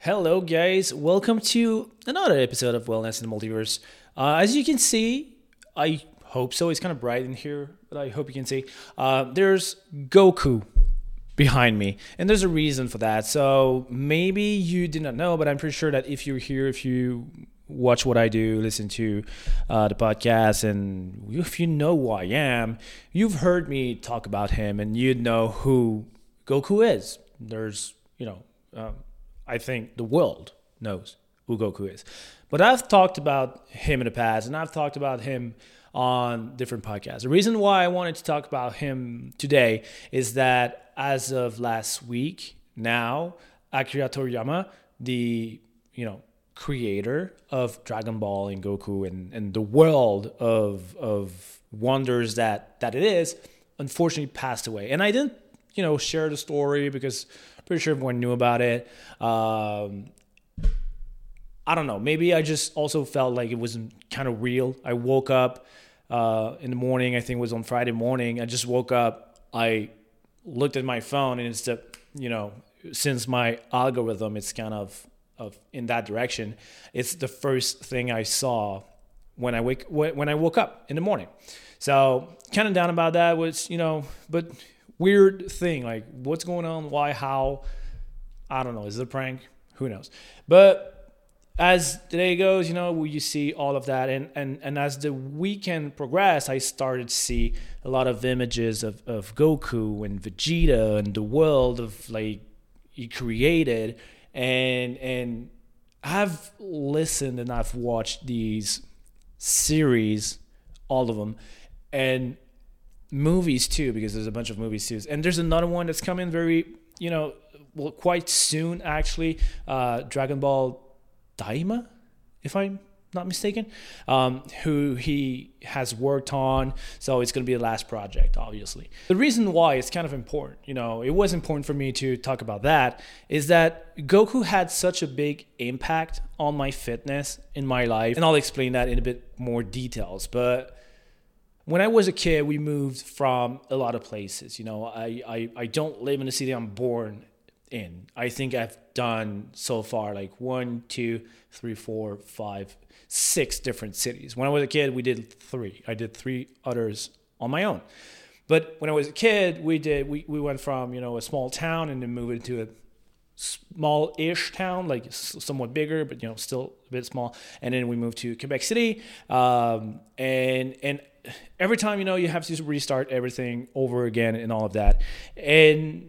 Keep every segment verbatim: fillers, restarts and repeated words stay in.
Hello, guys. Welcome to another episode of Wellness in the Multiverse. Uh, as you can see, I hope so. It's kind of bright in here, but I hope you can see. Uh, there's Goku behind me, and there's a reason for that. So maybe you did not know, but I'm pretty sure that if you're here, if you watch what I do, listen to uh, the podcast, and if you know who I am, you've heard me talk about him, and you know who Goku is. There's, you know. Um, I think the world knows who Goku is. But I've talked about him in the past, and I've talked about him on different podcasts. The reason why I wanted to talk about him today is that as of last week, now, Akira Toriyama, the, you know, creator of Dragon Ball and Goku and, and the world of of wonders that, that it is, unfortunately passed away. And I didn't, you know, share the story because pretty sure everyone knew about it. Um, I don't know. Maybe I just also felt like it wasn't kind of real. I woke up uh, in the morning. I think it was on Friday morning. I just woke up. I looked at my phone, and it's the, you know, since my algorithm is kind of of in that direction, it's the first thing I saw when I wake when I woke up in the morning. So kind of down about that was, you know, but. Weird thing, like what's going on, why, how, I don't know. Is it a prank? Who knows? But as the day goes, you know, you see all of that. And, and, and as the weekend progressed, I started to see a lot of images of, of Goku and Vegeta and the world of like he created. And, and I've listened and I've watched these series, all of them. And movies too, because there's a bunch of movies too, and there's another one that's coming very, you know, well, quite soon actually. Uh, Dragon Ball Daima, if I'm not mistaken, um, who he has worked on. So it's going to be the last project, obviously. The reason why it's kind of important, you know, it was important for me to talk about that, is that Goku had such a big impact on my fitness in my life, and I'll explain that in a bit more details, but. When I was a kid, we moved from a lot of places. You know, I, I, I don't live in the city I'm born in. I think I've done so far like one, two, three, four, five, six different cities. When I was a kid, we did three. I did three others on my own. But when I was a kid, we did we, we went from, you know, a small town and then moved into a small-ish town, like somewhat bigger, but, you know, still a bit small. And then we moved to Quebec City, um, and and. Every time, you know, you have to restart everything over again and all of that. And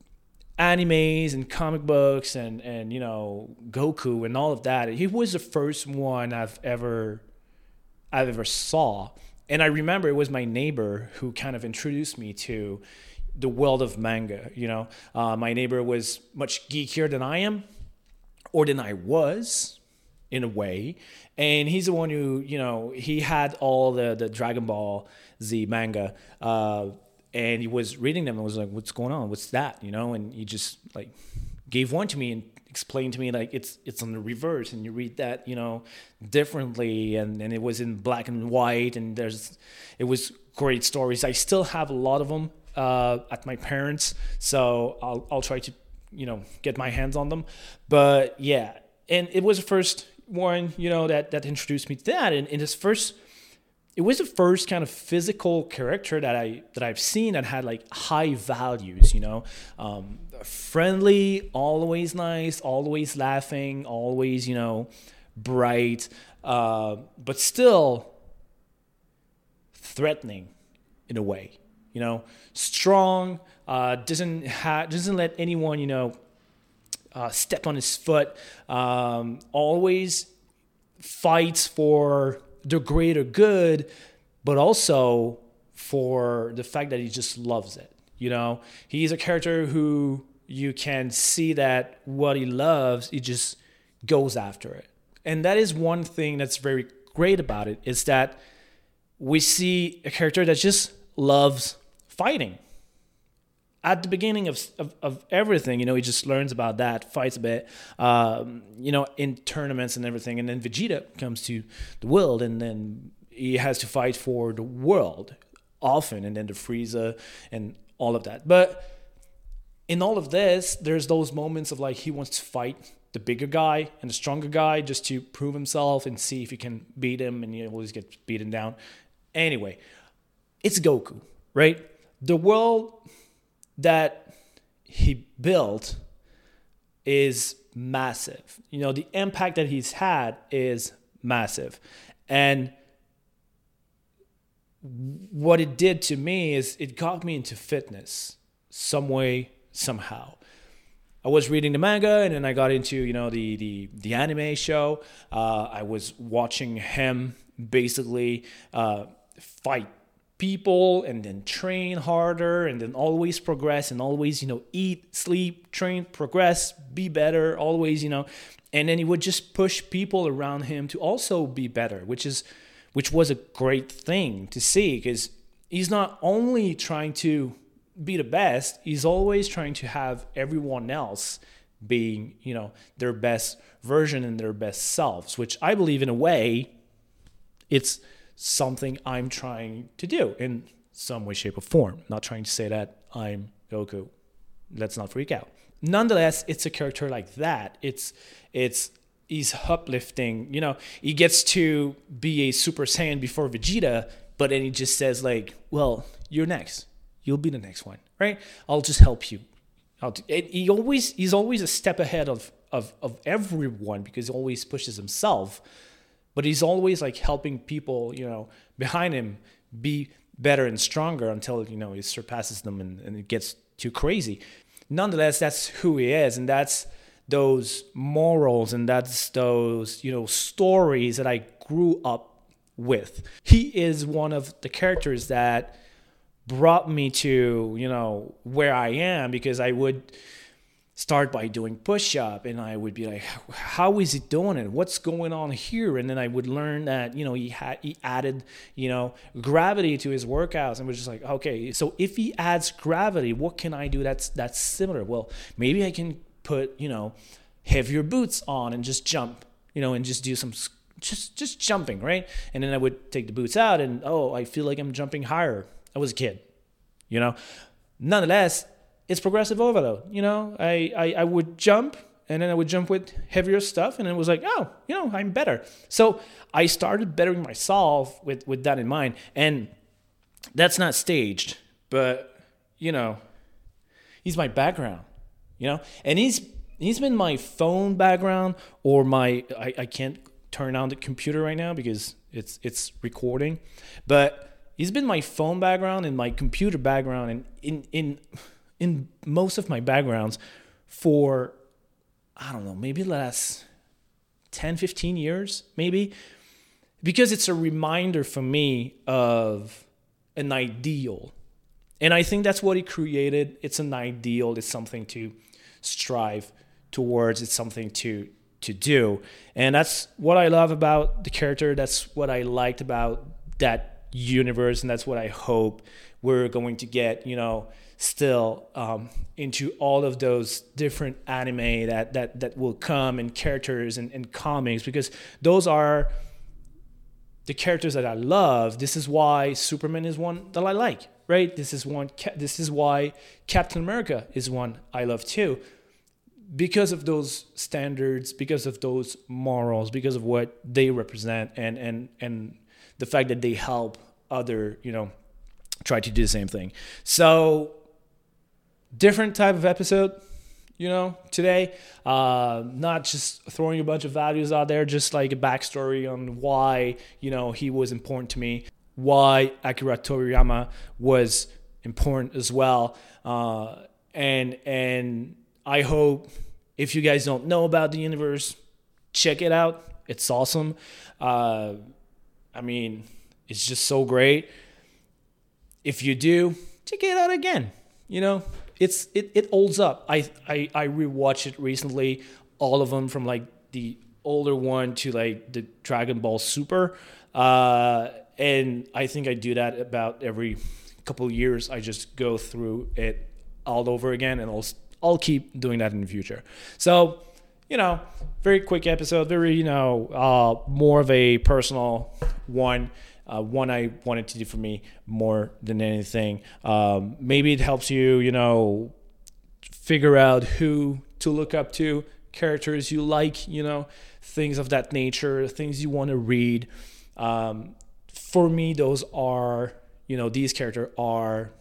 animes and comic books and, and, you know, Goku and all of that. He was the first one I've ever I've ever saw. And I remember it was my neighbor who kind of introduced me to the world of manga, you know. Uh, my neighbor was much geekier than I am, or than I was. In a way, and he's the one who, you know, he had all the, the Dragon Ball Z manga, uh, and he was reading them and was like, what's going on? What's that? You know, and he just like gave one to me and explained to me like it's it's on the reverse and you read that, you know, differently, and, and it was in black and white, and there's it was great stories. I still have a lot of them uh, at my parents', so I'll I'll try to, you know, get my hands on them. But yeah, and it was the first one, you know, that that introduced me to that. And in his first, it was the first kind of physical character that I that I've seen that had like high values, you know, um, friendly, always nice, always laughing, always, you know, bright, uh, but still threatening in a way, you know, strong, uh, doesn't ha- doesn't let anyone, you know. Uh, step on his foot, um, always fights for the greater good, but also for the fact that he just loves it. You know, he's a character who you can see that what he loves, he just goes after it. And that is one thing that's very great about it, is that we see a character that just loves fighting. At the beginning of, of of everything, you know, he just learns about that, fights a bit, um, you know, in tournaments and everything. And then Vegeta comes to the world, and then he has to fight for the world often, and then the Frieza and all of that. But in all of this, there's those moments of like he wants to fight the bigger guy and the stronger guy just to prove himself and see if he can beat him, and he always gets beaten down. Anyway, it's Goku, right? The world that he built is massive. You know, the impact that he's had is massive. And what it did to me is it got me into fitness some way, somehow. I was reading the manga, and then I got into, you know, the the the anime show. Uh, I was watching him basically uh, fight people and then train harder and then always progress and always, you know, eat, sleep, train, progress, be better, always, you know. And then he would just push people around him to also be better, which is which was a great thing to see, because he's not only trying to be the best, he's always trying to have everyone else being, you know, their best version and their best selves, which I believe in a way it's something I'm trying to do in some way, shape, or form. Not trying to say that I'm Goku. Let's not freak out. Nonetheless, it's a character like that. It's it's he's uplifting. You know, he gets to be a Super Saiyan before Vegeta, but then he just says like, "Well, you're next. You'll be the next one, right? I'll just help you." I'll do, it, he always he's always a step ahead of of of everyone because he always pushes himself. But he's always like helping people, you know, behind him be better and stronger until, you know, he surpasses them and, and it gets too crazy. Nonetheless, that's who he is. And that's those morals and that's those, you know, stories that I grew up with. He is one of the characters that brought me to, you know, where I am, because I would start by doing push-up and I would be like, how is he doing it? What's going on here? And then I would learn that, you know, he had he added, you know, gravity to his workouts, and was just like, okay, so if he adds gravity, what can I do that's that's similar? Well, maybe I can put, you know, heavier boots on and just jump, you know, and just do some just just jumping, right? And then I would take the boots out and, oh, I feel like I'm jumping higher. I was a kid, you know. Nonetheless, it's progressive overload. You know, I, I, I would jump and then I would jump with heavier stuff, and it was like, oh, you know, I'm better. So I started bettering myself with, with that in mind. And that's not staged, but, you know, he's my background, you know, and he's he's been my phone background or my, I, I can't turn on the computer right now because it's it's recording, but he's been my phone background and my computer background and in in in most of my backgrounds for, I don't know, maybe the last ten, fifteen years, maybe, because it's a reminder for me of an ideal. And I think that's what he created. It's an ideal. It's something to strive towards. It's something to to do. And that's what I love about the character. That's what I liked about that universe. And that's what I hope we're going to get, you know, still um, into all of those different anime that that that will come, and characters and, and comics, because those are the characters that I love. This is why Superman is one that I like, right? This is one. This is why Captain America is one I love too, because of those standards, because of those morals, because of what they represent, and and and the fact that they help other, you know, try to do the same thing. So different type of episode, you know, today. Uh, not just throwing a bunch of values out there, just like a backstory on why, you know, he was important to me, why Akira Toriyama was important as well. Uh, and and I hope, if you guys don't know about the universe, check it out. It's awesome. Uh, I mean, it's just so great. If you do, check it out again. You know, it's it, it holds up. I, I I rewatched it recently, all of them, from like the older one to like the Dragon Ball Super, uh, and I think I do that about every couple of years. I just go through it all over again, and I'll I'll keep doing that in the future. So, you know, very quick episode, very, you know, uh, more of a personal one. Uh, one I wanted to do for me more than anything. Um, maybe it helps you, you know, figure out who to look up to characters you like, you know, things of that nature, things you want to read. Um, for me, those are, you know, these characters are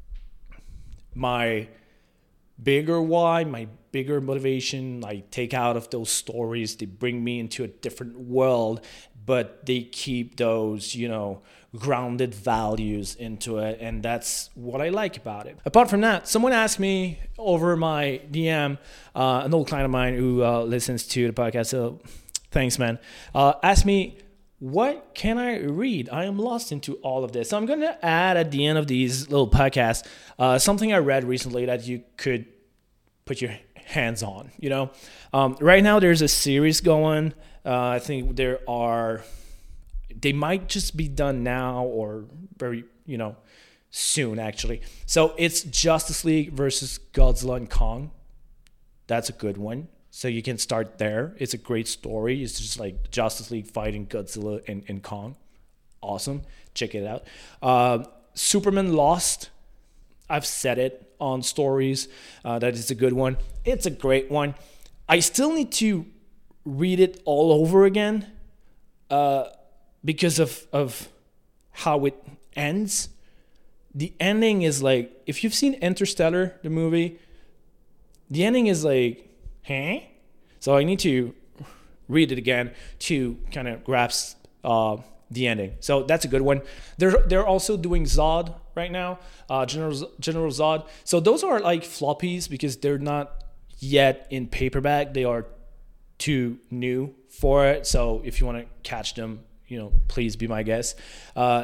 my bigger why, my bigger motivation. I take out of those stories, they bring me into a different world, but they keep those, you know, grounded values into it, and that's what I like about it. Apart from that, someone asked me over my D M, uh, an old client of mine who uh, listens to the podcast, so thanks, man, uh, asked me, what can I read? I am lost into all of this. So I'm going to add at the end of these little podcasts uh, something I read recently that you could put your hands on, you know. Um, right now there's a series going. Uh, I think there are, they might just be done now or very, you know, soon actually. So it's Justice League versus Godzilla and Kong. That's a good one. So you can start there. It's a great story. It's just like Justice League fighting Godzilla and, and Kong. Awesome. Check it out. Uh, Superman Lost. I've said it on stories. Uh, that is a good one. It's a great one. I still need to read it all over again uh, because of, of how it ends. The ending is like, if you've seen Interstellar, the movie, the ending is like, huh? So I need to read it again to kind of grasp uh, the ending. So that's a good one. They're they're also doing Zod right now, uh, General General Zod. So those are like floppies because they're not yet in paperback. They are too new for it. So if you want to catch them, you know, please be my guest. Uh,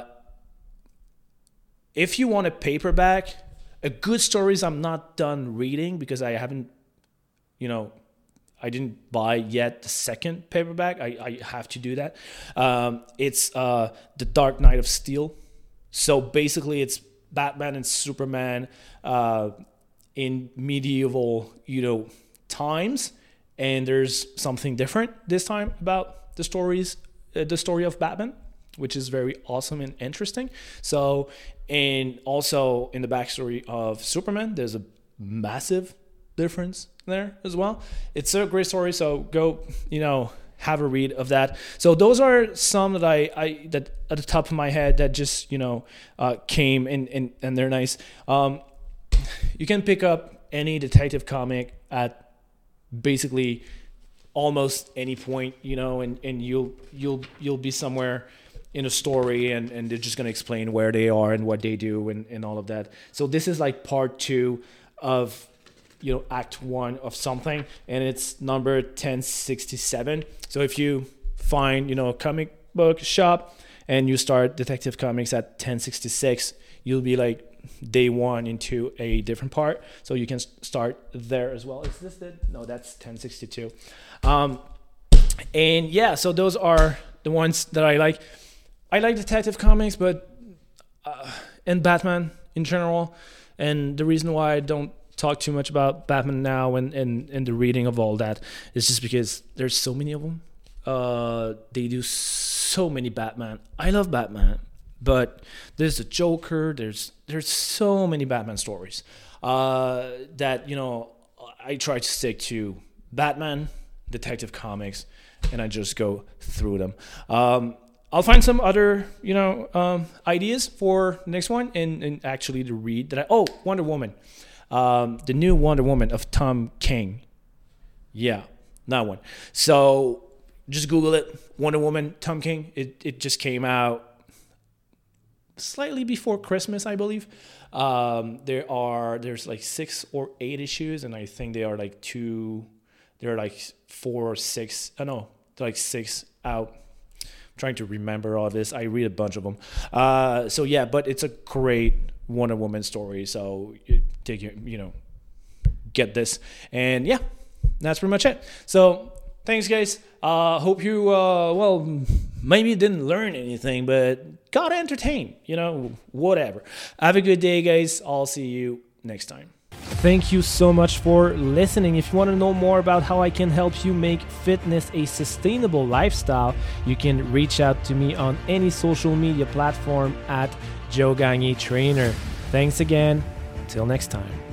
if you want a paperback, a good stories I'm not done reading because I haven't, you know, I didn't buy yet the second paperback. I, I have to do that. Um, it's uh, The Dark Knight of Steel. So basically it's Batman and Superman uh, in medieval, you know, times. And there's something different this time about the stories, uh, the story of Batman, which is very awesome and interesting. So, and also in the backstory of Superman, there's a massive difference there as well. It's a great story, so go, you know, have a read of that. So those are some that I, I that at the top of my head that just, you know, uh, came and, and, and they're nice. Um, you can pick up any detective comic at basically almost any point, you know, and, and you'll you'll you'll be somewhere in a story and, and they're just gonna explain where they are and what they do and, and all of that. So this is like part two of, you know, act one of something, and it's number ten sixty-seven. So if you find, you know, a comic book shop and you start Detective Comics at ten sixty-six, you'll be like day one into a different part. So you can start there as well. Is this the, no, that's ten sixty-two. Um, and yeah, so those are the ones that I like. I like Detective Comics, but, uh, and Batman in general. And the reason why I don't talk too much about Batman now and, and, and the reading of all that is just because there's so many of them. Uh, they do so many Batman. I love Batman, but there's the Joker. There's there's so many Batman stories uh, that, you know, I try to stick to Batman, Detective Comics, and I just go through them. Um, I'll find some other, you know, um, ideas for the next one and, and actually to read that I, oh, Wonder Woman. Um, the new Wonder Woman of Tom King. Yeah, that one. So just Google it. Wonder Woman, Tom King. It it just came out slightly before Christmas, I believe. Um, there are there's like six or eight issues, and I think they are like two. There are like four or six. I know, like six out. I'm trying to remember all this. I read a bunch of them. Uh, so yeah, but it's a great Wonder Woman story. So you take your, you know, get this, and yeah, that's pretty much it. So thanks, guys. Uh, hope you, uh, well, maybe didn't learn anything, but got entertained. You know, whatever. Have a good day, guys. I'll see you next time. Thank you so much for listening. If you want to know more about how I can help you make fitness a sustainable lifestyle, you can reach out to me on any social media platform at Joe Gagne Trainer. Thanks again. Till next time.